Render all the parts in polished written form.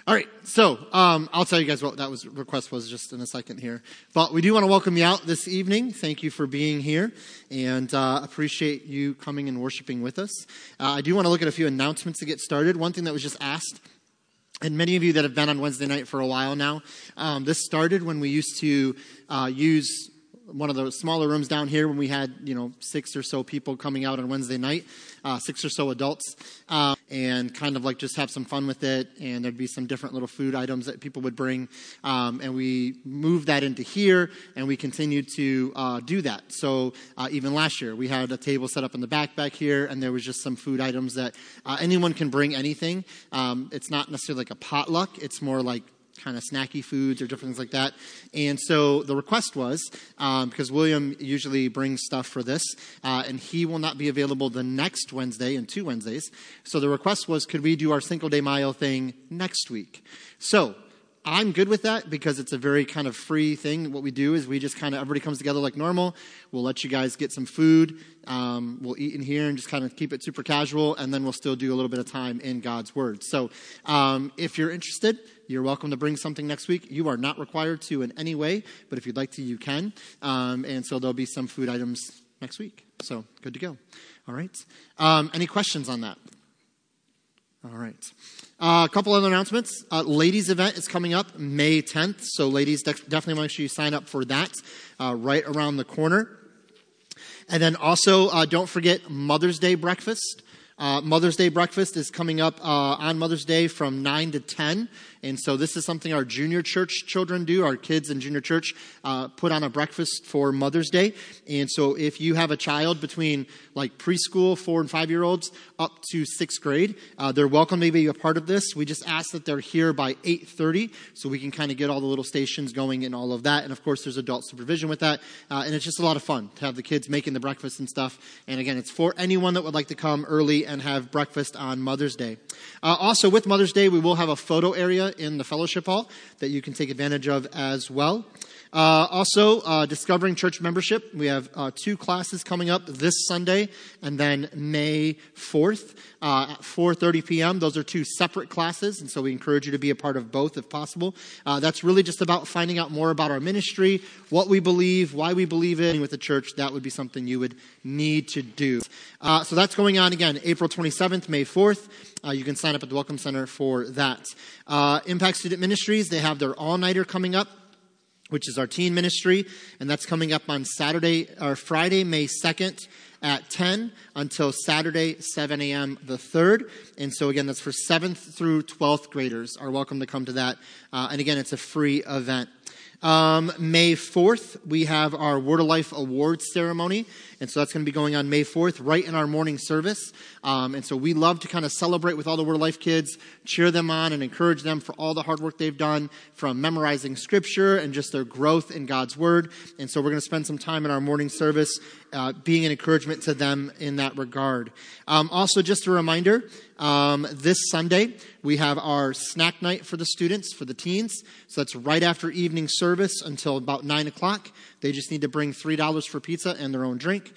All right, so I'll tell you guys what that request was just in a second here. But we do want to welcome you out this evening. Thank you for being here, and appreciate you coming and worshiping with us. I do want to look at a few announcements to get started. One thing that was just asked, and many of you that have been on Wednesday night for a while now, this started when we used to use one of the smaller rooms down here when we had, 6 or so people coming out on Wednesday night, 6 or so adults, and kind of like just have some fun with it. And there'd be some different little food items that people would bring. And we moved that into here, and we continued to do that. So even last year, we had a table set up in the back here, and there was just some food items that anyone can bring anything. It's not necessarily like a potluck. It's more like kind of snacky foods or different things like that. And so the request was, because William usually brings stuff for this, and he will not be available the next Wednesday and 2 Wednesdays. So the request was, could we do our Cinco de Mayo thing next week? So I'm good with that because it's a very kind of free thing. What we do is we just kind of, everybody comes together like normal. We'll let you guys get some food. We'll eat in here and just kind of keep it super casual, and then we'll still do a little bit of time in God's Word. So if you're interested, you're welcome to bring something next week. You are not required to in any way, but if you'd like to, you can. And so there'll be some food items next week. So good to go. All right. Any questions on that? All right. A couple other announcements. Ladies event is coming up May 10th. So ladies, definitely make sure you sign up for that right around the corner. And then also, don't forget Mother's Day breakfast. Mother's Day breakfast is coming up on Mother's Day from 9 to 10. And so this is something our junior church children do. Our kids in junior church put on a breakfast for Mother's Day. And so if you have a child between like preschool, 4 and 5-year-olds, up to 6th grade, they're welcome to be a part of this. We just ask that they're here by 8:30 so we can kind of get all the little stations going and all of that. And of course, there's adult supervision with that. And it's just a lot of fun to have the kids making the breakfast and stuff. And again, it's for anyone that would like to come early and have breakfast on Mother's Day. Also, with Mother's Day, we will have a photo area in the fellowship hall that you can take advantage of as well. Also, Discovering Church Membership. We have 2 classes coming up this Sunday and then May 4th at 4:30 p.m. Those are 2 separate classes, and so we encourage you to be a part of both if possible. That's really just about finding out more about our ministry, what we believe, why we believe it with the church. That would be something you would need to do. So that's going on again, April 27th, May 4th. You can sign up at the Welcome Center for that. Impact Student Ministries, they have their all-nighter coming up, which is our teen ministry, and that's coming up on Friday, May 2nd at 10 until Saturday, 7 a.m. the 3rd. And so again, that's for 7th through 12th graders are welcome to come to that. And again, it's a free event. May 4th, we have our Word of Life Awards ceremony. And so that's going to be going on May 4th, right in our morning service. And so we love to kind of celebrate with all the Word of Life kids, cheer them on and encourage them for all the hard work they've done from memorizing Scripture and just their growth in God's Word. And so we're going to spend some time in our morning service being an encouragement to them in that regard. Also, just a reminder, this Sunday, we have our snack night for the students, for the teens. So that's right after evening service until about 9 o'clock. They just need to bring $3 for pizza and their own drink.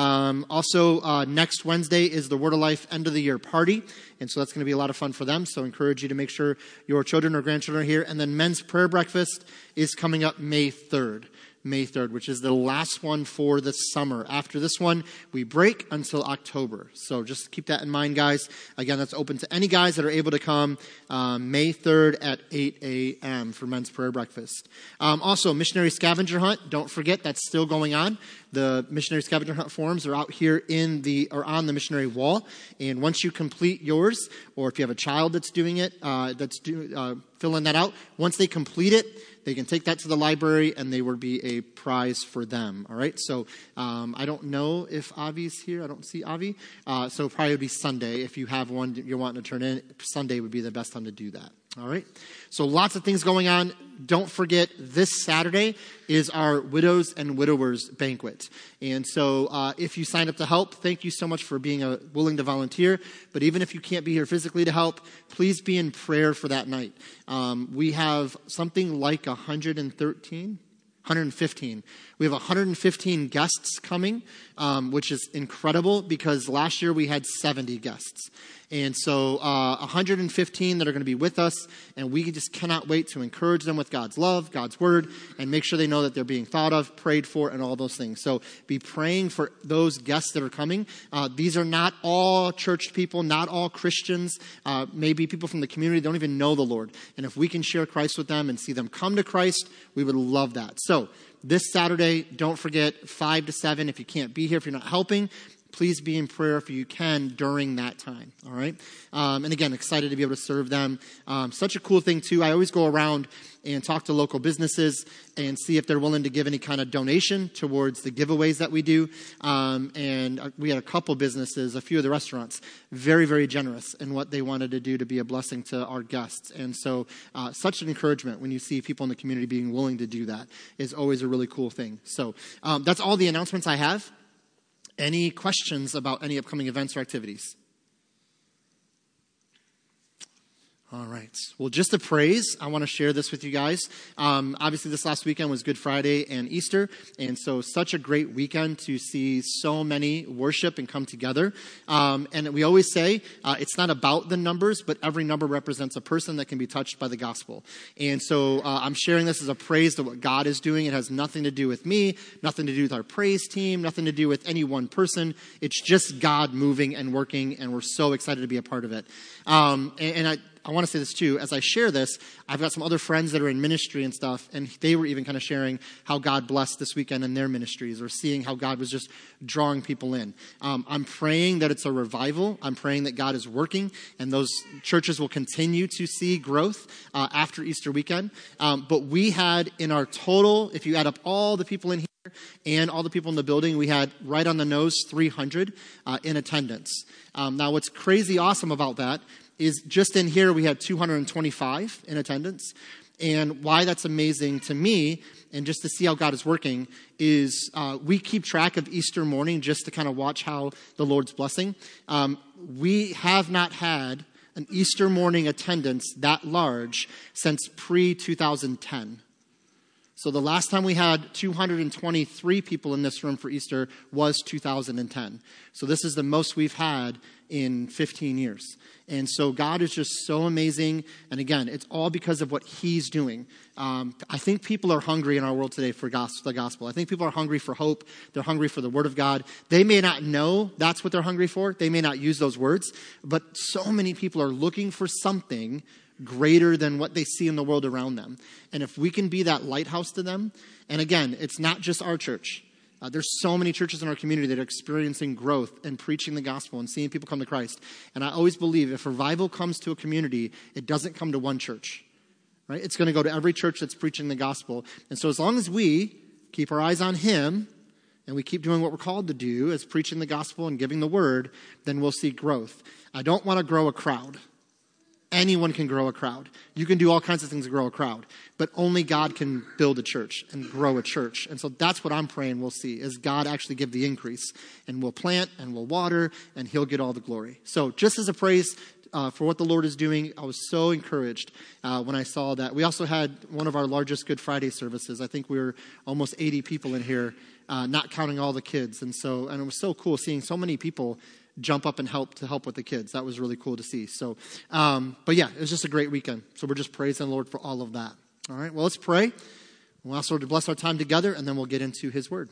Also, next Wednesday is the Word of Life End of the Year Party. And so that's going to be a lot of fun for them. So I encourage you to make sure your children or grandchildren are here. And then Men's Prayer Breakfast is coming up May 3rd. May 3rd, which is the last one for the summer. After this one, we break until October. So just keep that in mind, guys. Again, that's open to any guys that are able to come May 3rd at 8 a.m. for Men's Prayer Breakfast. Also, Missionary Scavenger Hunt. Don't forget, that's still going on. The Missionary Scavenger Hunt forms are out here on the missionary wall. And once you complete yours, or if you have a child that's doing it, filling that out, once they complete it, they can take that to the library, and they will be a prize for them. All right. So I don't know if Avi's here. I don't see Avi. So probably would be Sunday. If you have one you're wanting to turn in, Sunday would be the best time to do that. All right. So lots of things going on. Don't forget, this Saturday is our Widows and Widowers banquet. And so if you signed up to help, thank you so much for being willing to volunteer. But even if you can't be here physically to help, please be in prayer for that night. We have something like 115. We have 115 guests coming, which is incredible because last year we had 70 guests. And so 115 that are going to be with us, and we just cannot wait to encourage them with God's love, God's word, and make sure they know that they're being thought of, prayed for, and all those things. So be praying for those guests that are coming. These are not all church people, not all Christians, maybe people from the community don't even know the Lord. And if we can share Christ with them and see them come to Christ, we would love that. So this Saturday, don't forget, 5 to 7. If you can't be here, if you're not helping, please be in prayer if you can during that time, all right? And again, excited to be able to serve them. Such a cool thing, too. I always go around and talk to local businesses and see if they're willing to give any kind of donation towards the giveaways that we do. And we had a couple businesses, a few of the restaurants, very, very generous in what they wanted to do to be a blessing to our guests. And so such an encouragement when you see people in the community being willing to do that is always a really cool thing. So that's all the announcements I have. Any questions about any upcoming events or activities? All right. Well, just a praise. I want to share this with you guys. Obviously, this last weekend was Good Friday and Easter. And so such a great weekend to see so many worship and come together. And we always say it's not about the numbers, but every number represents a person that can be touched by the gospel. And so I'm sharing this as a praise to what God is doing. It has nothing to do with me, nothing to do with our praise team, nothing to do with any one person. It's just God moving and working, and we're so excited to be a part of it. I want to say this too, as I share this, I've got some other friends that are in ministry and stuff, and they were even kind of sharing how God blessed this weekend in their ministries, or seeing how God was just drawing people in. I'm praying that it's a revival. I'm praying that God is working, and those churches will continue to see growth after Easter weekend. But we had in our total, if you add up all the people in here and all the people in the building, we had right on the nose 300 in attendance. Now, what's crazy awesome about that is just in here we had 225 in attendance. And why that's amazing to me, and just to see how God is working, is we keep track of Easter morning just to kind of watch how the Lord's blessing. We have not had an Easter morning attendance that large since pre-2010. So the last time we had 223 people in this room for Easter was 2010. So this is the most we've had in 15 years. And so God is just so amazing. And again, it's all because of what he's doing. I think people are hungry in our world today for the gospel. I think people are hungry for hope. They're hungry for the word of God. They may not know that's what they're hungry for. They may not use those words. But so many people are looking for something greater than what they see in the world around them. And if we can be that lighthouse to them, and again, it's not just our church. There's so many churches in our community that are experiencing growth and preaching the gospel and seeing people come to Christ. And I always believe if revival comes to a community, it doesn't come to one church, right? It's going to go to every church that's preaching the gospel. And so as long as we keep our eyes on him and we keep doing what we're called to do as preaching the gospel and giving the word, then we'll see growth. I don't want to grow a crowd. Anyone can grow a crowd. You can do all kinds of things to grow a crowd, but only God can build a church and grow a church. And so that's what I'm praying we'll see, is God actually give the increase, and we'll plant and we'll water and he'll get all the glory. So just as a praise for what the Lord is doing, I was so encouraged when I saw that. We also had one of our largest Good Friday services. I think we were almost 80 people in here, not counting all the kids. And it was so cool seeing so many people jump up and help with the kids. That was really cool to see. So, but yeah, it was just a great weekend. So we're just praising the Lord for all of that. All right, well, let's pray. We'll ask the Lord to bless our time together, and then we'll get into his word.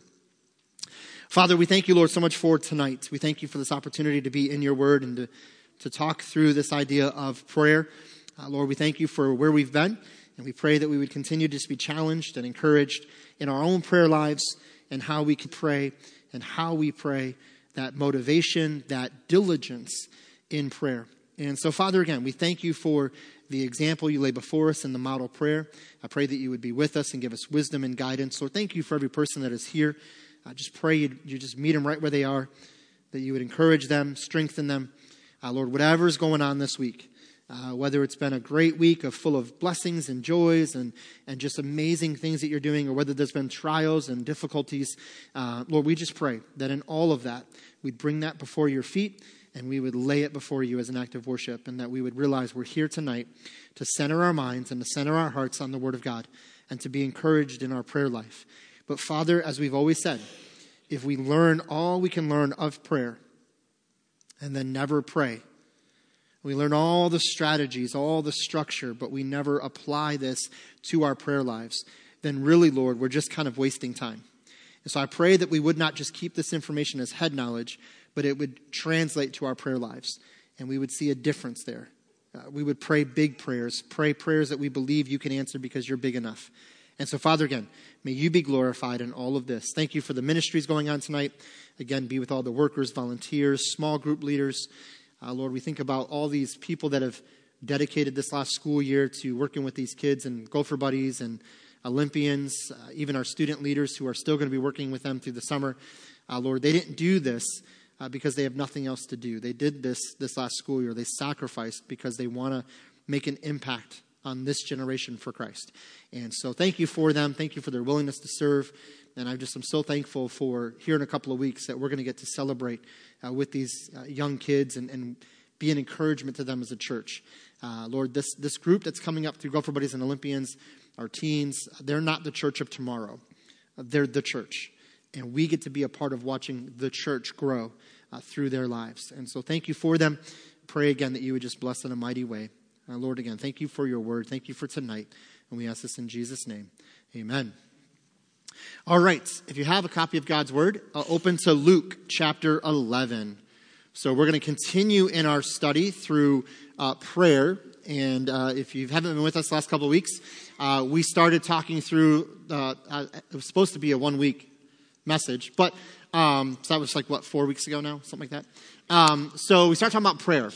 Father, we thank you, Lord, so much for tonight. We thank you for this opportunity to be in your word and to talk through this idea of prayer. Lord, we thank you for where we've been, and we pray that we would continue to just be challenged and encouraged in our own prayer lives and how we can pray and how we pray, that motivation, that diligence in prayer. And so, Father, again, we thank you for the example you lay before us in the model prayer. I pray that you would be with us and give us wisdom and guidance. Lord, thank you for every person that is here. I just pray you just meet them right where they are, that you would encourage them, strengthen them. Lord, whatever is going on this week, whether it's been a great week full of blessings and joys and just amazing things that you're doing, or whether there's been trials and difficulties, Lord, we just pray that in all of that, we'd bring that before your feet and we would lay it before you as an act of worship, and that we would realize we're here tonight to center our minds and to center our hearts on the Word of God and to be encouraged in our prayer life. But Father, as we've always said, if we learn all we can learn of prayer and then never pray, We learn all the strategies, all the structure, but we never apply this to our prayer lives, then really, Lord, we're just kind of wasting time. And so I pray that we would not just keep this information as head knowledge, but it would translate to our prayer lives, and we would see a difference there. We would pray big prayers, pray prayers that we believe you can answer because you're big enough. And so, Father, again, may you be glorified in all of this. Thank you for the ministries going on tonight. Again, be with all the workers, volunteers, small group leaders. Lord, we think about all these people that have dedicated this last school year to working with these kids and Gopher Buddies and Olympians, even our student leaders who are still going to be working with them through the summer. Lord, they didn't do this because they have nothing else to do. They did this last school year. They sacrificed because they want to make an impact on this generation for Christ. And so thank you for them. Thank you for their willingness to serve. And I'm so thankful for here in a couple of weeks that we're going to get to celebrate with these young kids and be an encouragement to them as a church. Lord, this group that's coming up through Gopher Buddies and Olympians, our teens, they're not the church of tomorrow. They're the church. And we get to be a part of watching the church grow through their lives. And so thank you for them. Pray again that you would just bless in a mighty way. Lord, again, thank you for your word. Thank you for tonight. And we ask this in Jesus' name. Amen. All right. If you have a copy of God's word, open to Luke chapter 11. So we're going to continue in our study through prayer. And if you haven't been with us the last couple of weeks, we started talking through, it was supposed to be a 1 week message, but so that was 4 weeks ago now, something like that. So we started talking about prayer.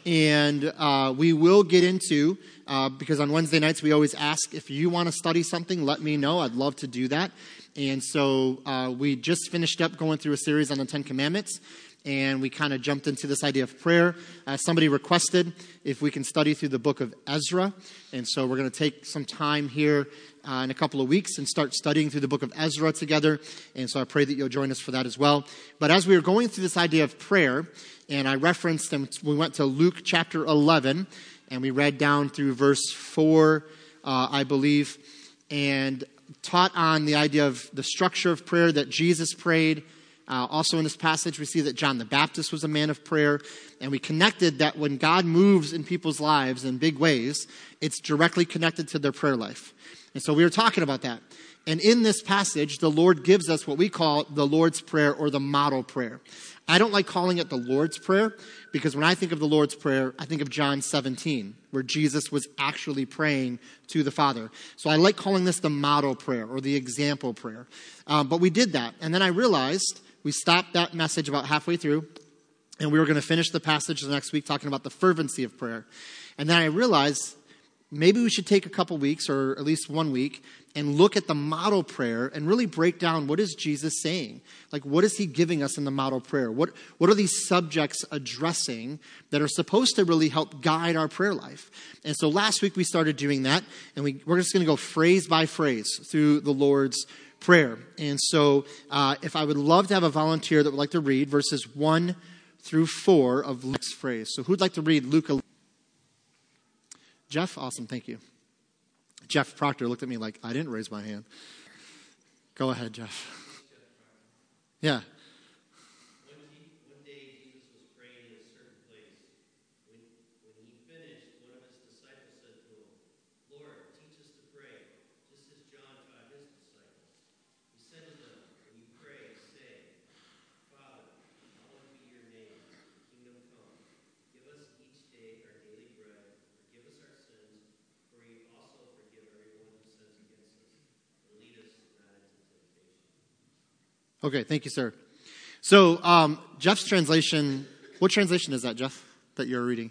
And we will get into, because on Wednesday nights we always ask, if you want to study something, let me know. I'd love to do that. And so we just finished up going through a series on the Ten Commandments, and we kind of jumped into this idea of prayer. Somebody requested if we can study through the book of Ezra. And so we're going to take some time here in a couple of weeks and start studying through the book of Ezra together. And so I pray that you'll join us for that as well. But as we were going through this idea of prayer, and I referenced them, we went to Luke chapter 11, and we read down through verse 4, I believe, and taught on the idea of the structure of prayer that Jesus prayed. Also in this passage, we see that John the Baptist was a man of prayer, and we connected that when God moves in people's lives in big ways, it's directly connected to their prayer life. And so we were talking about that. And in this passage, the Lord gives us what we call the Lord's Prayer or the model prayer. I don't like calling it the Lord's Prayer because when I think of the Lord's Prayer, I think of John 17, where Jesus was actually praying to the Father. So I like calling this the model prayer or the example prayer. But we did that. And then I realized we stopped that message about halfway through, and we were going to finish the passage the next week talking about the fervency of prayer. And then I realized maybe we should take a couple weeks or at least 1 week and look at the model prayer and really break down what is Jesus saying? What is he giving us in the model prayer? What are these subjects addressing that are supposed to really help guide our prayer life? And so last week we started doing that, and we're just going to go phrase by phrase through the Lord's Prayer. And so if I would love to have a volunteer that would like to read verses 1 through 4 of Luke's phrase. So who'd like to read Luke 11? Jeff? Awesome, thank you. Jeff Proctor looked at me like I didn't raise my hand. Go ahead, Jeff. Yeah. One day Jesus was praying in a certain place. When he finished, one of his disciples said to him, "Lord, teach us to pray, just as John taught his disciples." He said to them, "When you pray, say, 'Father, hallowed be your name, your kingdom come. Give us each day our daily bread. Forgive us our sins, for we also forgive everyone who sins against us. And lead us not into temptation.'" Okay, thank you, sir. So Jeff's translation, what translation is that, Jeff, that you're reading?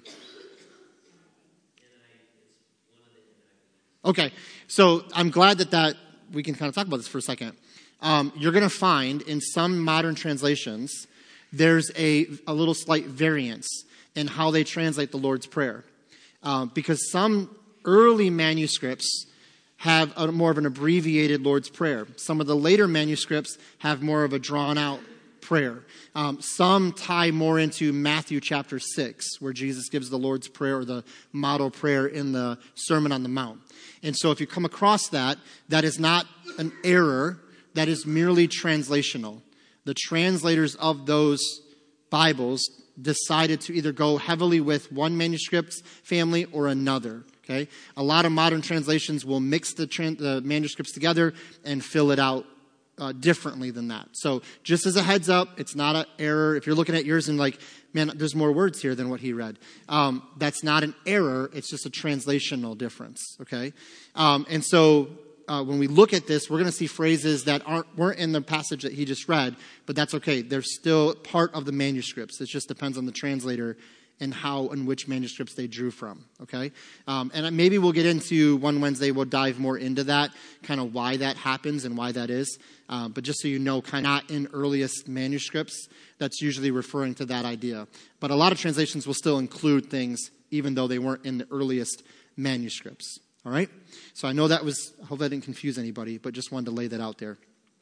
Okay, so I'm glad that we can kind of talk about this for a second. You're going to find in some modern translations, there's a little slight variance in how they translate the Lord's Prayer. Because some early manuscripts have more of an abbreviated Lord's Prayer. Some of the later manuscripts have more of a drawn-out prayer. Some tie more into Matthew chapter 6, where Jesus gives the Lord's Prayer or the model prayer in the Sermon on the Mount. And so if you come across that is not an error. That is merely translational. The translators of those Bibles decided to either go heavily with one manuscript family or another. Okay, a lot of modern translations will mix the manuscripts together and fill it out differently than that. So just as a heads up, it's not an error. If you're looking at yours and like, man, there's more words here than what he read. That's not an error. It's just a translational difference. Okay, and so when we look at this, we're going to see phrases that weren't in the passage that he just read, but that's okay. They're still part of the manuscripts. It just depends on the translator and how and which manuscripts they drew from, okay? And maybe we'll get into one Wednesday, we'll dive more into that, kind of why that happens and why that is. But just so you know, kind of not in earliest manuscripts, that's usually referring to that idea. But a lot of translations will still include things even though they weren't in the earliest manuscripts, all right? So I know I hope that didn't confuse anybody, but just wanted to lay that out there.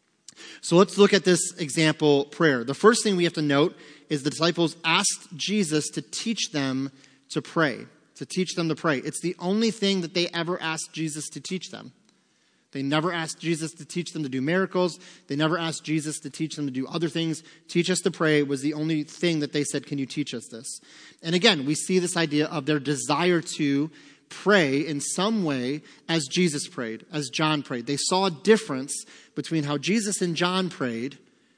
So let's look at this example prayer. The first thing we have to note is the disciples asked Jesus to teach them to pray, to teach them to pray. It's the only thing that they ever asked Jesus to teach them. They never asked Jesus to teach them to do miracles. They never asked Jesus to teach them to do other things. Teach us to pray was the only thing that they said, can you teach us this? And again, we see this idea of their desire to pray in some way as Jesus prayed, as John prayed. They saw a difference between how Jesus and John prayed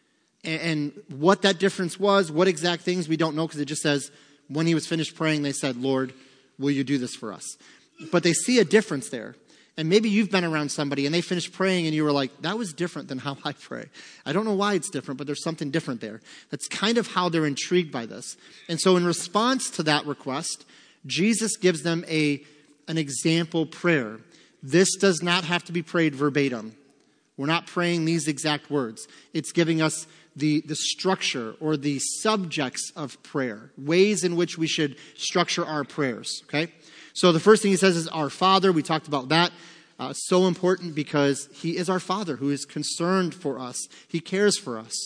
and what that difference was, what exact things we don't know, because it just says when he was finished praying, they said, Lord, will you do this for us? But they see a difference there. And maybe you've been around somebody and they finished praying and you were like, that was different than how I pray. I don't know why it's different, but there's something different there. That's kind of how they're intrigued by this. And so in response to that request, Jesus gives them an example prayer. This does not have to be prayed verbatim. We're not praying these exact words. It's giving us the structure or the subjects of prayer, ways in which we should structure our prayers, okay? So the first thing he says is our Father. We talked about that. So important because he is our Father who is concerned for us. He cares for us.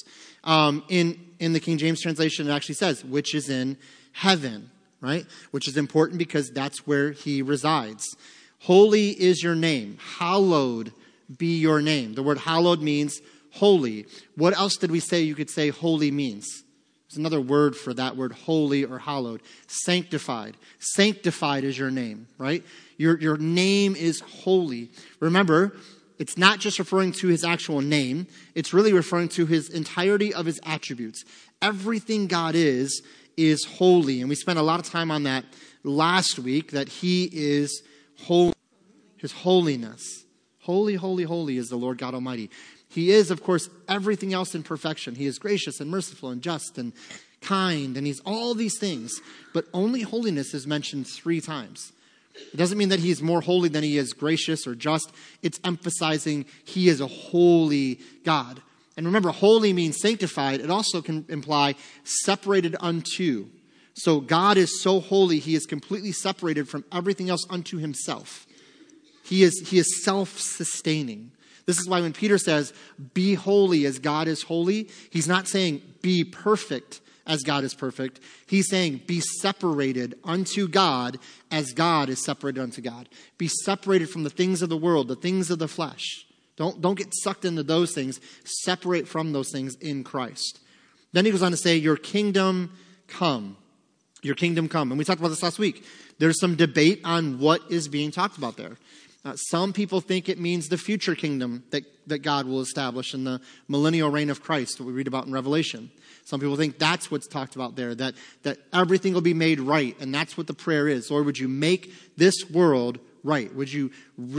In the King James translation, it actually says, which is in heaven, right? Which is important because that's where he resides. Holy is your name. Hallowed be your name. The word hallowed means holy. What else did we say you could say holy means? There's another word for that word, holy or hallowed. Sanctified. Sanctified is your name, right? Your name is holy. Remember, it's not just referring to his actual name. It's really referring to his entirety of his attributes. Everything God is holy. And we spent a lot of time on that last week, that he is holy. His holiness. Holy, holy, holy is the Lord God Almighty. He is, of course, everything else in perfection. He is gracious and merciful and just and kind, and he's all these things. But only holiness is mentioned 3 times. It doesn't mean that he is more holy than he is gracious or just. It's emphasizing he is a holy God. And remember, holy means sanctified. It also can imply separated unto. So God is so holy, he is completely separated from everything else unto himself. He is self-sustaining. This is why when Peter says, be holy as God is holy, he's not saying be perfect as God is perfect. He's saying be separated unto God as God is separated unto God. Be separated from the things of the world, the things of the flesh. Don't get sucked into those things. Separate from those things in Christ. Then he goes on to say, your kingdom come. Your kingdom come. And we talked about this last week. There's some debate on what is being talked about there. Some people think it means the future kingdom that God will establish in the millennial reign of Christ that we read about in Revelation. Some people think that's what's talked about there, that everything will be made right, and that's what the prayer is. Lord, would you make this world right? Would you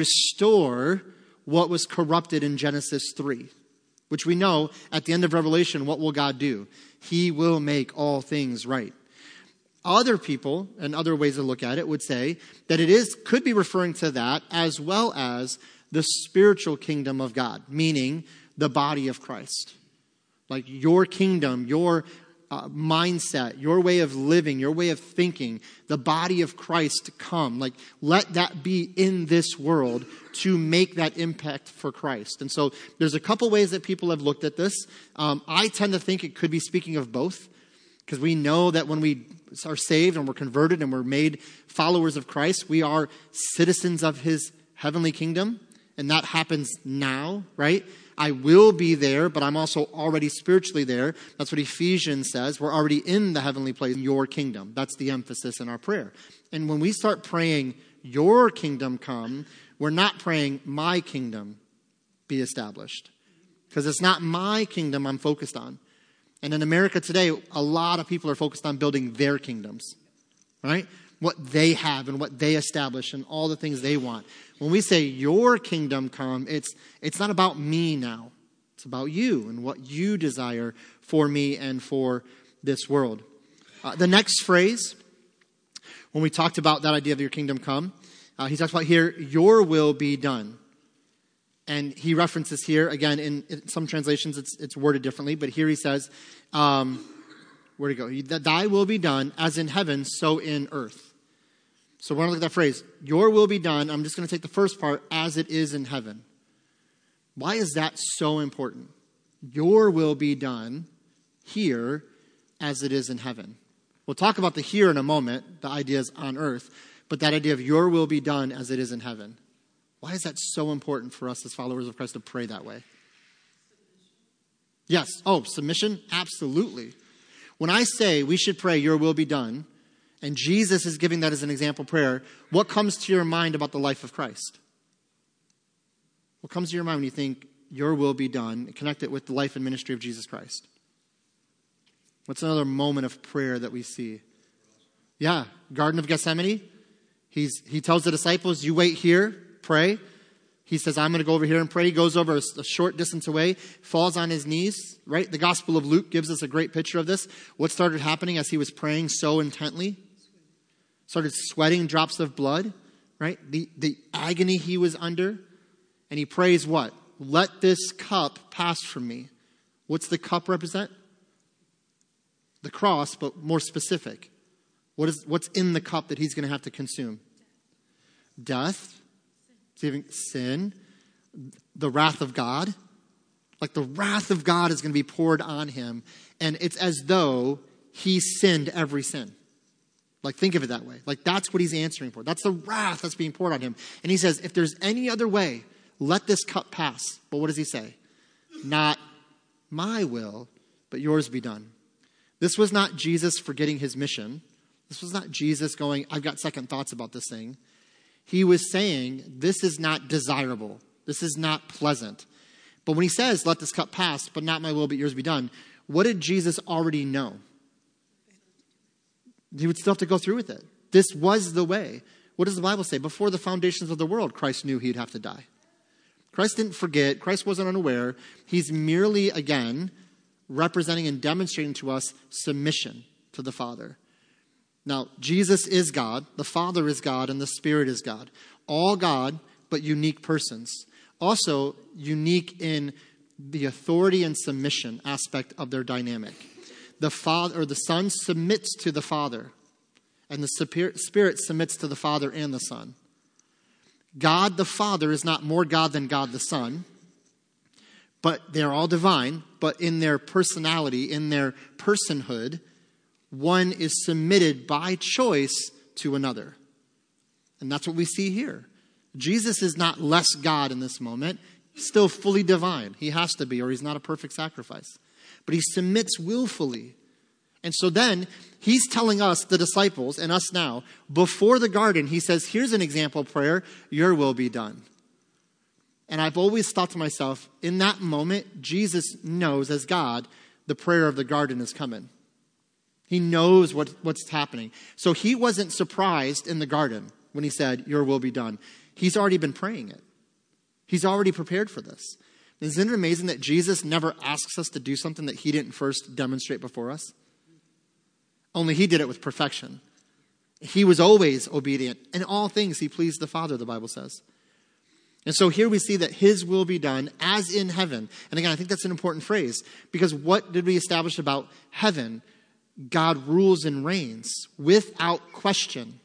restore what was corrupted in Genesis 3? Which we know at the end of Revelation, what will God do? He will make all things right. Other people, and other ways to look at it, would say that could be referring to that as well as the spiritual kingdom of God, meaning the body of Christ. Like your kingdom, your mindset, your way of living, your way of thinking, the body of Christ come. Like let that be in this world to make that impact for Christ. And so there's a couple ways that people have looked at this. I tend to think it could be speaking of both. Because we know that when we are saved and we're converted and we're made followers of Christ, we are citizens of his heavenly kingdom. And that happens now, right? I will be there, but I'm also already spiritually there. That's what Ephesians says. We're already in the heavenly place, your kingdom. That's the emphasis in our prayer. And when we start praying, your kingdom come, we're not praying, my kingdom be established. Because it's not my kingdom I'm focused on. And in America today, a lot of people are focused on building their kingdoms, right? What they have and what they establish and all the things they want. When we say your kingdom come, it's not about me now. It's about you and what you desire for me and for this world. The next phrase, when we talked about that idea of your kingdom come, he talks about here, your will be done. And he references here, again, in some translations it's worded differently, but here he says, where'd it go? Thy will be done as in heaven, so in earth. So we're going to look at that phrase, your will be done. I'm just going to take the first part, as it is in heaven. Why is that so important? Your will be done here as it is in heaven. We'll talk about the here in a moment, the ideas on earth, but that idea of your will be done as it is in heaven. Why is that so important for us as followers of Christ to pray that way? Yes. Oh, submission? Absolutely. When I say we should pray, your will be done, and Jesus is giving that as an example prayer, what comes to your mind about the life of Christ? What comes to your mind when you think your will be done, connect it with the life and ministry of Jesus Christ? What's another moment of prayer that we see? Yeah, Garden of Gethsemane. He tells the disciples, you wait here, pray. He says, I'm going to go over here and pray. He goes over a short distance away, falls on his knees, right? The Gospel of Luke gives us a great picture of this. What started happening as he was praying so intently? Started sweating drops of blood, right? The agony he was under. And he prays what? Let this cup pass from me. What's the cup represent? The cross, but more specific. What's in the cup that he's going to have to consume? Death, sin, the wrath of God. Like the wrath of God is going to be poured on him. And it's as though he sinned every sin. Like think of it that way. Like that's what he's answering for. That's the wrath that's being poured on him. And he says, if there's any other way, let this cup pass. But what does he say? Not my will, but yours be done. This was not Jesus forgetting his mission. This was not Jesus going, I've got second thoughts about this thing. He was saying, this is not desirable. This is not pleasant. But when he says, let this cup pass, but not my will, but yours be done, what did Jesus already know? He would still have to go through with it. This was the way. What does the Bible say? Before the foundations of the world, Christ knew he'd have to die. Christ didn't forget. Christ wasn't unaware. He's merely, again, representing and demonstrating to us submission to the Father. Now, Jesus is God, the Father is God, and the Spirit is God. All God, but unique persons. Also, unique in the authority and submission aspect of their dynamic. The Father, or the Son submits to the Father, and the Spirit submits to the Father and the Son. God the Father is not more God than God the Son, but they're all divine, but in their personality, in their personhood, one is submitted by choice to another. And that's what we see here. Jesus is not less God in this moment. He's still fully divine. He has to be, or he's not a perfect sacrifice. But he submits willfully. And so then he's telling us, the disciples, and us now, before the garden, he says, here's an example of prayer, your will be done. And I've always thought to myself, in that moment, Jesus knows as God, the prayer of the garden is coming. He knows what's happening. So he wasn't surprised in the garden when he said, your will be done. He's already been praying it. He's already prepared for this. Isn't it amazing that Jesus never asks us to do something that he didn't first demonstrate before us? Only he did it with perfection. He was always obedient. In all things, he pleased the Father, the Bible says. And so here we see that his will be done as in heaven. And again, I think that's an important phrase, because what did we establish about heaven? God rules and reigns without question.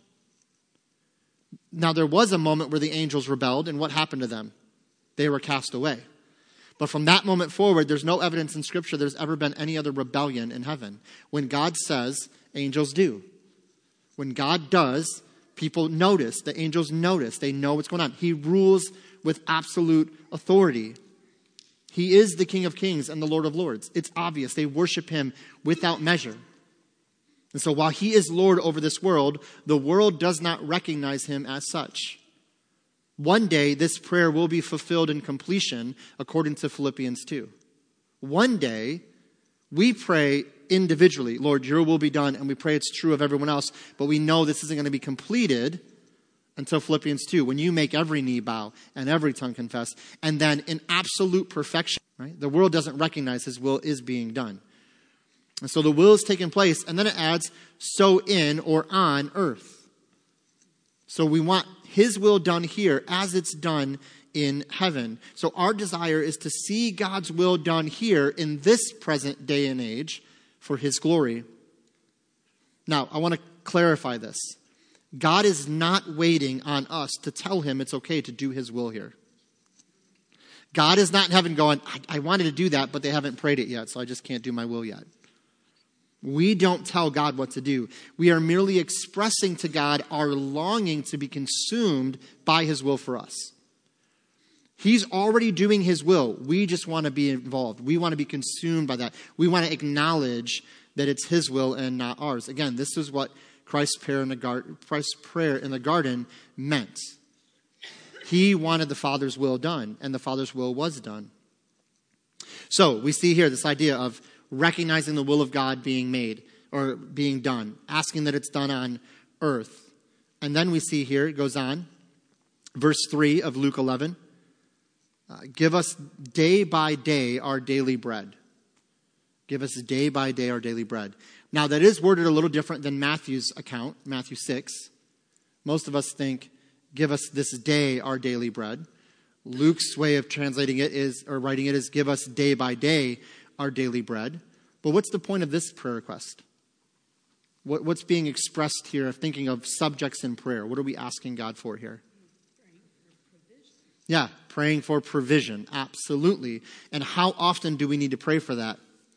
Now, there was a moment where the angels rebelled, and what happened to them? They were cast away. But from that moment forward, there's no evidence in Scripture there's ever been any other rebellion in heaven. When God says, angels do. When God does, people notice. The angels notice. They know what's going on. He rules with absolute authority. He is the King of Kings and the Lord of Lords. It's obvious. They worship him without measure. And so while he is Lord over this world, the world does not recognize him as such. One day, this prayer will be fulfilled in completion, according to Philippians 2. One day, we pray individually, Lord, your will be done, and we pray it's true of everyone else, but we know this isn't going to be completed until Philippians 2, when you make every knee bow and every tongue confess, and then in absolute perfection, right? The world doesn't recognize his will is being done. And so the will is taking place, and then it adds, so in or on earth. So we want his will done here as it's done in heaven. So our desire is to see God's will done here in this present day and age for his glory. Now, I want to clarify this. God is not waiting on us to tell him it's okay to do his will here. God is not in heaven going, I wanted to do that, but they haven't prayed it yet, so I just can't do my will yet. We don't tell God what to do. We are merely expressing to God our longing to be consumed by his will for us. He's already doing his will. We just want to be involved. We want to be consumed by that. We want to acknowledge that it's his will and not ours. Again, this is what Christ's prayer in the garden meant. He wanted the Father's will done, and the Father's will was done. So we see here this idea of recognizing the will of God being made or being done, asking that it's done on earth. And then we see here, it goes on, verse 3 of Luke 11, give us day by day our daily bread. Give us day by day our daily bread. Now, that is worded a little different than Matthew's account, Matthew 6. Most of us think, give us this day our daily bread. Luke's way of translating it is, or writing it is, give us day by day our daily bread. But what's the point of this prayer request? What's being expressed here of thinking of subjects in prayer? What are we asking God for here? Yeah, praying for provision. Absolutely. And how often do we need to pray for that?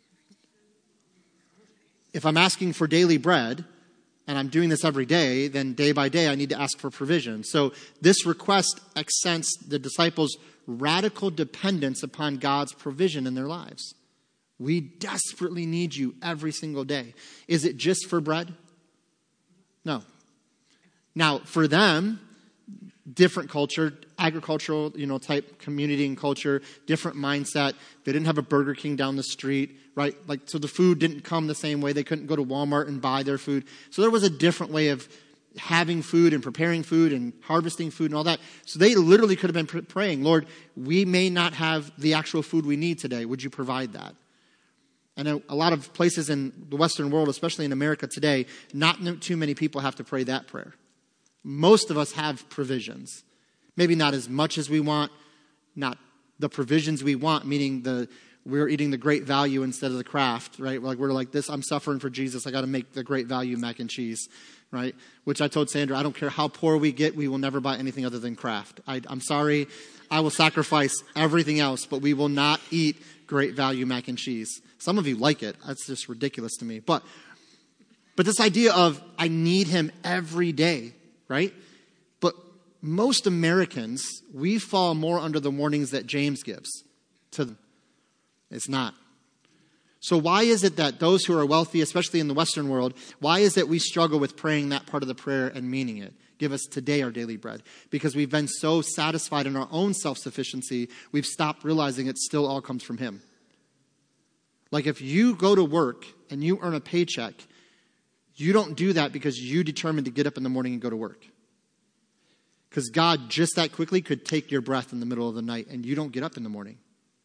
If I'm asking for daily bread, and I'm doing this every day, then day by day I need to ask for provision. So this request accents the disciples' radical dependence upon God's provision in their lives. We desperately need you every single day. Is it just for bread? No. Now, for them, different culture, agricultural, type community and culture, different mindset. They didn't have a Burger King down the street, right? So the food didn't come the same way. They couldn't go to Walmart and buy their food. So there was a different way of having food and preparing food and harvesting food and all that. So they literally could have been praying, Lord, we may not have the actual food we need today. Would you provide that? And a lot of places in the Western world, especially in America today, not too many people have to pray that prayer. Most of us have provisions. Maybe not as much as we want, not the provisions we want, meaning we're eating the Great Value instead of the Kraft, right? We're like this, I'm suffering for Jesus, I got to make the Great Value mac and cheese, right? Which I told Sandra, I don't care how poor we get, we will never buy anything other than Kraft. I'm sorry, I will sacrifice everything else, but we will not eat Great Value mac and cheese. Some of you like it. That's just ridiculous to me. But this idea of I need him every day, right? But most Americans, we fall more under the warnings that James gives to them. It's not. So why is it that those who are wealthy, especially in the Western world, why is it we struggle with praying that part of the prayer and meaning it? Give us today our daily bread. Because we've been so satisfied in our own self-sufficiency, we've stopped realizing it still all comes from him. Like if you go to work and you earn a paycheck, you don't do that because you determined to get up in the morning and go to work. Because God just that quickly could take your breath in the middle of the night and you don't get up in the morning.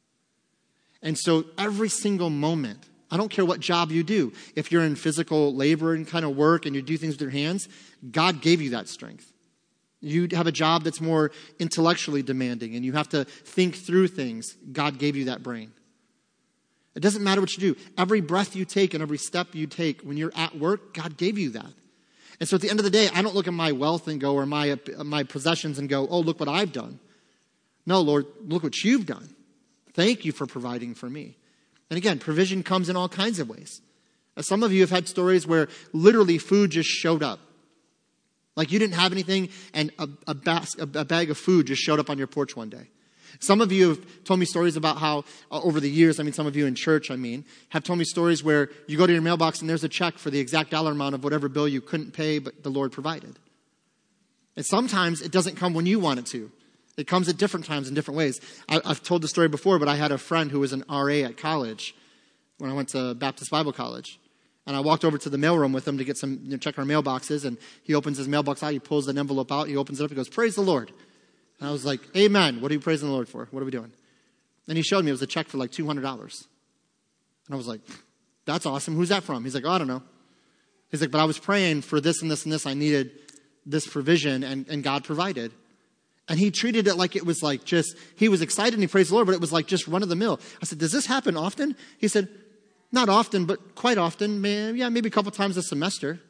And so every single moment, I don't care what job you do. If you're in physical labor and kind of work and you do things with your hands, God gave you that strength. You have a job that's more intellectually demanding and you have to think through things. God gave you that brain. It doesn't matter what you do. Every breath you take and every step you take when you're at work, God gave you that. And so at the end of the day, I don't look at my wealth and go, or my possessions and go, oh, look what I've done. No, Lord, look what you've done. Thank you for providing for me. And again, provision comes in all kinds of ways. Some of you have had stories where literally food just showed up. Like you didn't have anything and a bag of food just showed up on your porch one day. Some of you have told me stories about how over the years, some of you in church, have told me stories where you go to your mailbox and there's a check for the exact dollar amount of whatever bill you couldn't pay, but the Lord provided. And sometimes it doesn't come when you want it to. It comes at different times in different ways. I've told the story before, but I had a friend who was an RA at college when I went to Baptist Bible College. And I walked over to the mailroom with him to get check our mailboxes, and he opens his mailbox out, he pulls an envelope out, he opens it up, he goes, "Praise the Lord." And I was like, "Amen. What are you praising the Lord for? What are we doing?" And he showed me it was a check for like $200. And I was like, "That's awesome. Who's that from?" He's like, "Oh, I don't know." He's like, "But I was praying for this and this and this. I needed this provision, and God provided." And he treated it like it was like just, he was excited and he praised the Lord, but it was like just run of the mill. I said, "Does this happen often?" He said, "Not often, but quite often. Maybe a couple times a semester."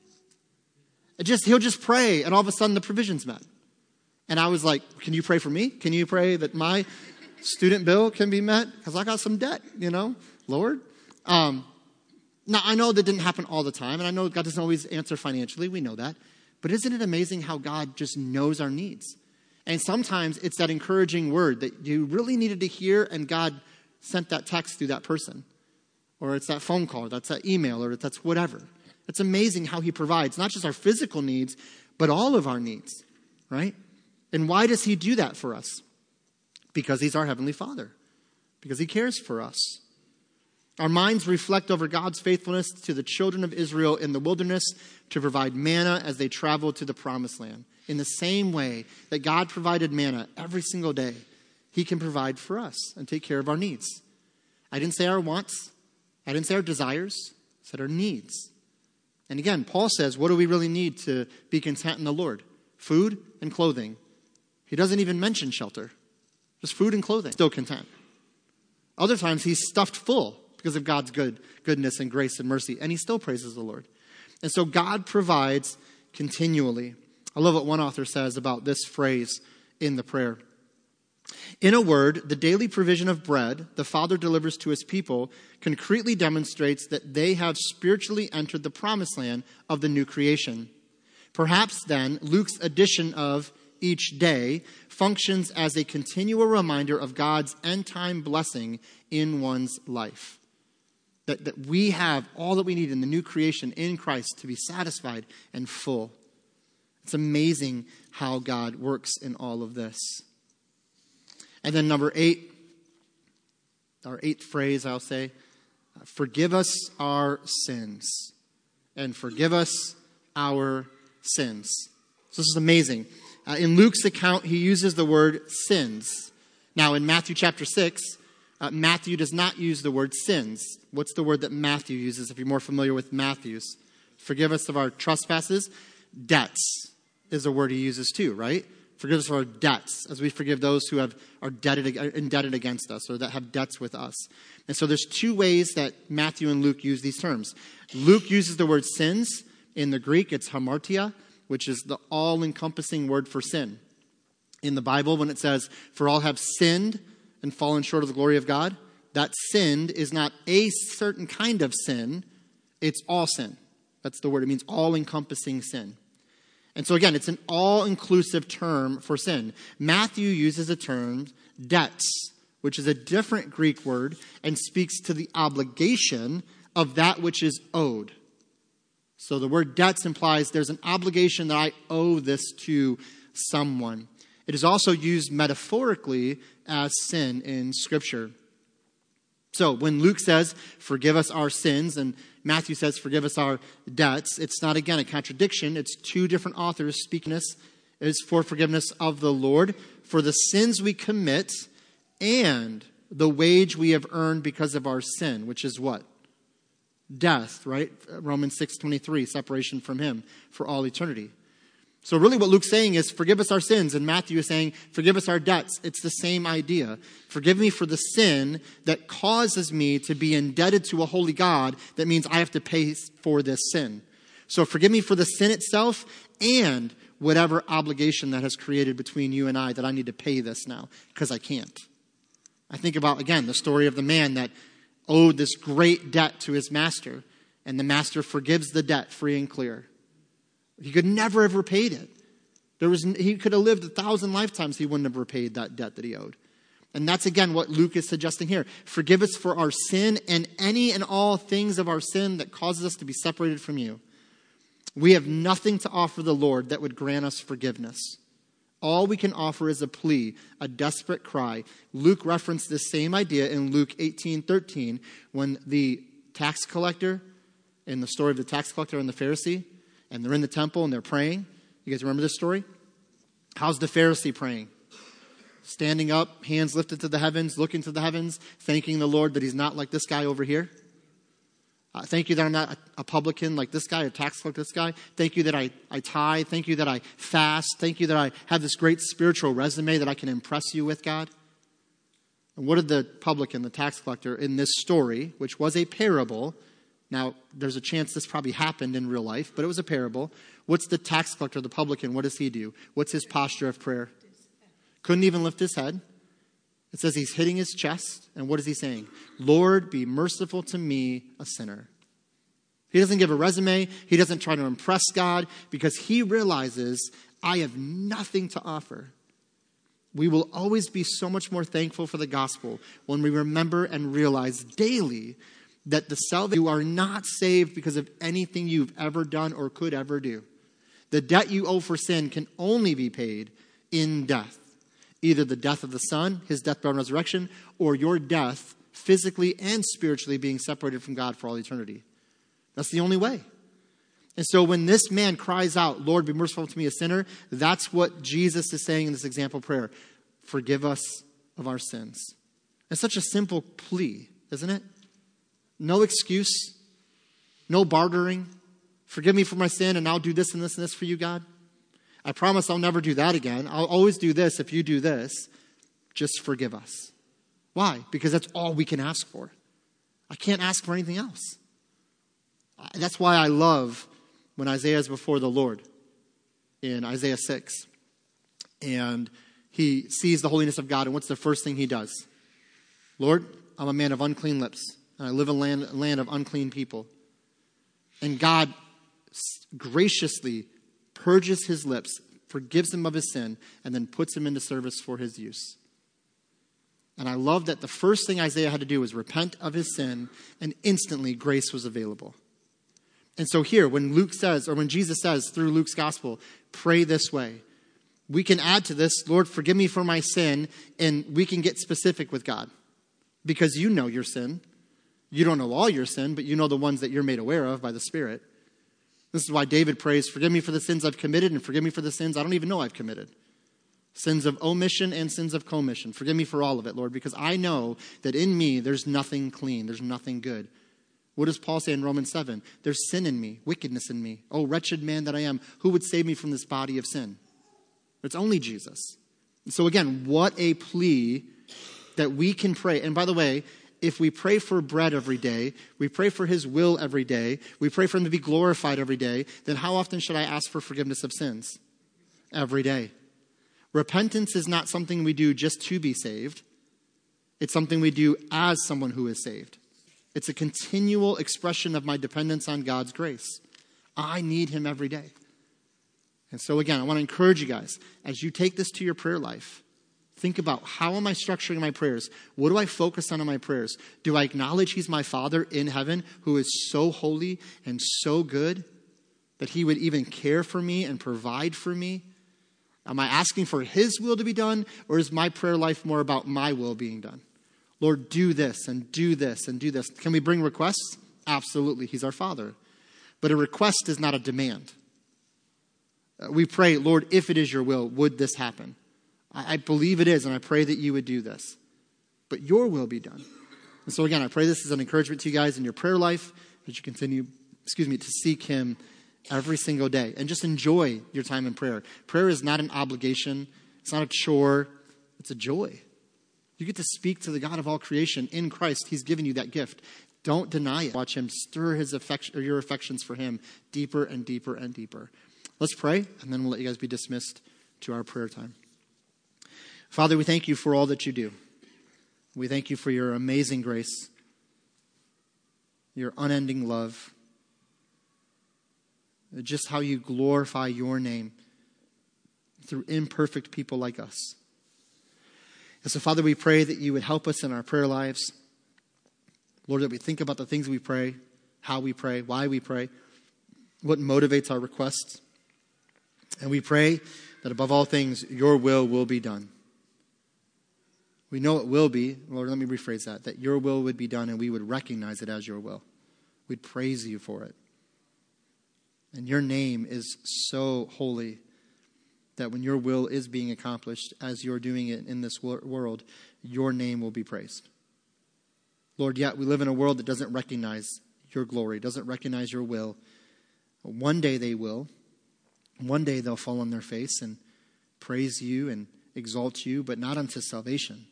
He'll just pray, and all of a sudden the provision's met. And I was like, "Can you pray for me? Can you pray that my student bill can be met? Because I got some debt, Lord." Now, I know that didn't happen all the time, and I know God doesn't always answer financially. We know that. But isn't it amazing how God just knows our needs? And sometimes it's that encouraging word that you really needed to hear, and God sent that text through that person. Or it's that phone call, that's that email, or that's whatever. It's amazing how he provides, not just our physical needs, but all of our needs, right? And why does he do that for us? Because he's our Heavenly Father. Because he cares for us. Our minds reflect over God's faithfulness to the children of Israel in the wilderness to provide manna as they traveled to the promised land. In the same way that God provided manna every single day, he can provide for us and take care of our needs. I didn't say our wants. I didn't say our desires. I said our needs. And again, Paul says, what do we really need to be content in the Lord? Food and clothing. He doesn't even mention shelter. Just food and clothing. Still content. Other times he's stuffed full because of God's goodness and grace and mercy, and he still praises the Lord. And so God provides continually. I love what one author says about this phrase in the prayer. In a word, the daily provision of bread the Father delivers to his people concretely demonstrates that they have spiritually entered the promised land of the new creation. Perhaps then, Luke's addition of each day functions as a continual reminder of God's end-time blessing in one's life. That we have all that we need in the new creation in Christ to be satisfied and full. It's amazing how God works in all of this. And then number 8, our 8th phrase, I'll say, forgive us our sins. And forgive us our sins. So this is amazing. In Luke's account, he uses the word sins. Now, in Matthew chapter 6, Matthew does not use the word sins. What's the word that Matthew uses, if you're more familiar with Matthew's? Forgive us of our trespasses. Debts is a word he uses too, right? Forgive us of our debts, as we forgive those who are indebted against us, or that have debts with us. And so there's 2 ways that Matthew and Luke use these terms. Luke uses the word sins. In the Greek, it's hamartia, which is the all-encompassing word for sin. In the Bible, when it says, "For all have sinned and fallen short of the glory of God," that sinned is not a certain kind of sin, it's all sin. That's the word. It means all-encompassing sin. And so again, it's an all-inclusive term for sin. Matthew uses the term debts, which is a different Greek word and speaks to the obligation of that which is owed. So the word debts implies there's an obligation that I owe this to someone. It is also used metaphorically as sin in Scripture. So when Luke says, forgive us our sins, and Matthew says, forgive us our debts, it's not, again, a contradiction. It's 2 different authors speaking this. It is for forgiveness of the Lord, for the sins we commit, and the wage we have earned because of our sin, which is what? Death, right? Romans 6:23, separation from him for all eternity. So really what Luke's saying is, forgive us our sins. And Matthew is saying, forgive us our debts. It's the same idea. Forgive me for the sin that causes me to be indebted to a holy God. That means I have to pay for this sin. So forgive me for the sin itself and whatever obligation that has created between you and I that I need to pay this now because I can't. I think about, again, the story of the man that owed this great debt to his master. And the master forgives the debt free and clear. He could never have repaid it. He could have lived 1,000 lifetimes. He wouldn't have repaid that debt that he owed. And that's, again, what Luke is suggesting here. Forgive us for our sin and any and all things of our sin that causes us to be separated from you. We have nothing to offer the Lord that would grant us forgiveness. All we can offer is a plea, a desperate cry. Luke referenced this same idea in Luke 18:13 when the tax collector, in the story of the tax collector and the Pharisee, and they're in the temple and they're praying. You guys remember this story? How's the Pharisee praying? Standing up, hands lifted to the heavens, looking to the heavens, thanking the Lord that he's not like this guy over here. Thank you that I'm not a publican like this guy, a tax collector like this guy. Thank you that I tithe. Thank you that I fast. Thank you that I have this great spiritual resume that I can impress you with, God. And what did the publican, the tax collector, in this story, which was a parable, now there's a chance this probably happened in real life, but it was a parable. What's the tax collector, the publican, what does he do? What's his posture of prayer? Couldn't even lift his head. It says he's hitting his chest. And what is he saying? Lord, be merciful to me, a sinner. He doesn't give a resume. He doesn't try to impress God because he realizes I have nothing to offer. We will always be so much more thankful for the gospel when we remember and realize daily that you are not saved because of anything you've ever done or could ever do. The debt you owe for sin can only be paid in death. Either the death of the Son, his death, burial, and resurrection, or your death physically and spiritually being separated from God for all eternity. That's the only way. And so when this man cries out, Lord, be merciful to me, a sinner, that's what Jesus is saying in this example prayer. Forgive us of our sins. It's such a simple plea, isn't it? No excuse, no bartering. Forgive me for my sin and I'll do this and this and this for you, God. I promise I'll never do that again. I'll always do this if you do this. Just forgive us. Why? Because that's all we can ask for. I can't ask for anything else. That's why I love when Isaiah is before the Lord in Isaiah 6. And he sees the holiness of God. And what's the first thing he does? Lord, I'm a man of unclean lips. And I live in a land of unclean people. And God graciously purges his lips, forgives him of his sin, and then puts him into service for his use. And I love that the first thing Isaiah had to do was repent of his sin, and instantly grace was available. And so here, when Luke says, or when Jesus says through Luke's gospel, pray this way, we can add to this, Lord, forgive me for my sin, and we can get specific with God. Because you know your sin. You don't know all your sin, but you know the ones that you're made aware of by the Spirit. This is why David prays, forgive me for the sins I've committed and forgive me for the sins I don't even know I've committed. Sins of omission and sins of commission. Forgive me for all of it, Lord, because I know that in me there's nothing clean. There's nothing good. What does Paul say in Romans 7? There's sin in me, wickedness in me. Oh, wretched man that I am. Who would save me from this body of sin? It's only Jesus. And so again, what a plea that we can pray. And by the way, if we pray for bread every day, we pray for his will every day, we pray for him to be glorified every day, then how often should I ask for forgiveness of sins? Every day. Repentance is not something we do just to be saved. It's something we do as someone who is saved. It's a continual expression of my dependence on God's grace. I need him every day. And so again, I want to encourage you guys, as you take this to your prayer life, think about, how am I structuring my prayers? What do I focus on in my prayers? Do I acknowledge he's my Father in heaven who is so holy and so good that he would even care for me and provide for me? Am I asking for his will to be done, or is my prayer life more about my will being done? Lord, do this and do this and do this. Can we bring requests? Absolutely. He's our Father. But a request is not a demand. We pray, Lord, if it is your will, would this happen? I believe it is, and I pray that you would do this. But your will be done. And so again, I pray this is an encouragement to you guys in your prayer life as you continue, to seek him every single day. And just enjoy your time in prayer. Prayer is not an obligation. It's not a chore. It's a joy. You get to speak to the God of all creation in Christ. He's given you that gift. Don't deny it. Watch him stir your affections for him deeper and deeper and deeper. Let's pray, and then we'll let you guys be dismissed to our prayer time. Father, we thank you for all that you do. We thank you for your amazing grace, your unending love, just how you glorify your name through imperfect people like us. And so, Father, we pray that you would help us in our prayer lives. Lord, that we think about the things we pray, how we pray, why we pray, what motivates our requests. And we pray that above all things, your will be done. We know it will be. Lord, let me rephrase that your will would be done and we would recognize it as your will. We'd praise you for it. And your name is so holy that when your will is being accomplished as you're doing it in this world, your name will be praised. Lord, yet we live in a world that doesn't recognize your glory, doesn't recognize your will. One day they will. One day they'll fall on their face and praise you and exalt you, but not unto salvation,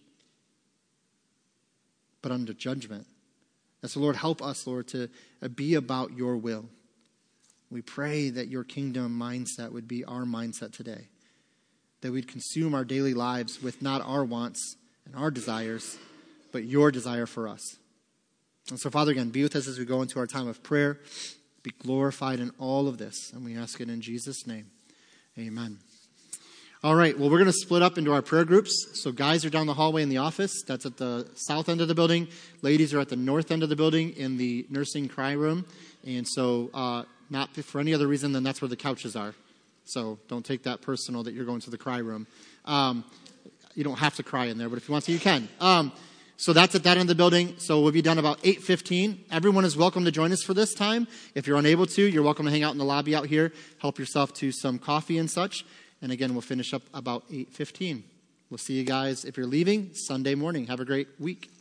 but unto judgment. And so, Lord, help us, Lord, to be about your will. We pray that your kingdom mindset would be our mindset today, that we'd consume our daily lives with not our wants and our desires, but your desire for us. And so, Father, again, be with us as we go into our time of prayer. Be glorified in all of this. And we ask it in Jesus' name. Amen. All right, well, we're going to split up into our prayer groups. So guys are down the hallway in the office. That's at the south end of the building. Ladies are at the north end of the building in the nursing cry room. And so not for any other reason than that's where the couches are. So don't take that personal that you're going to the cry room. You don't have to cry in there, but if you want to, you can. So that's at that end of the building. So we'll be done about 8:15. Everyone is welcome to join us for this time. If you're unable to, you're welcome to hang out in the lobby out here. Help yourself to some coffee and such. And again, we'll finish up about 8:15. We'll see you guys, if you're leaving, Sunday morning. Have a great week.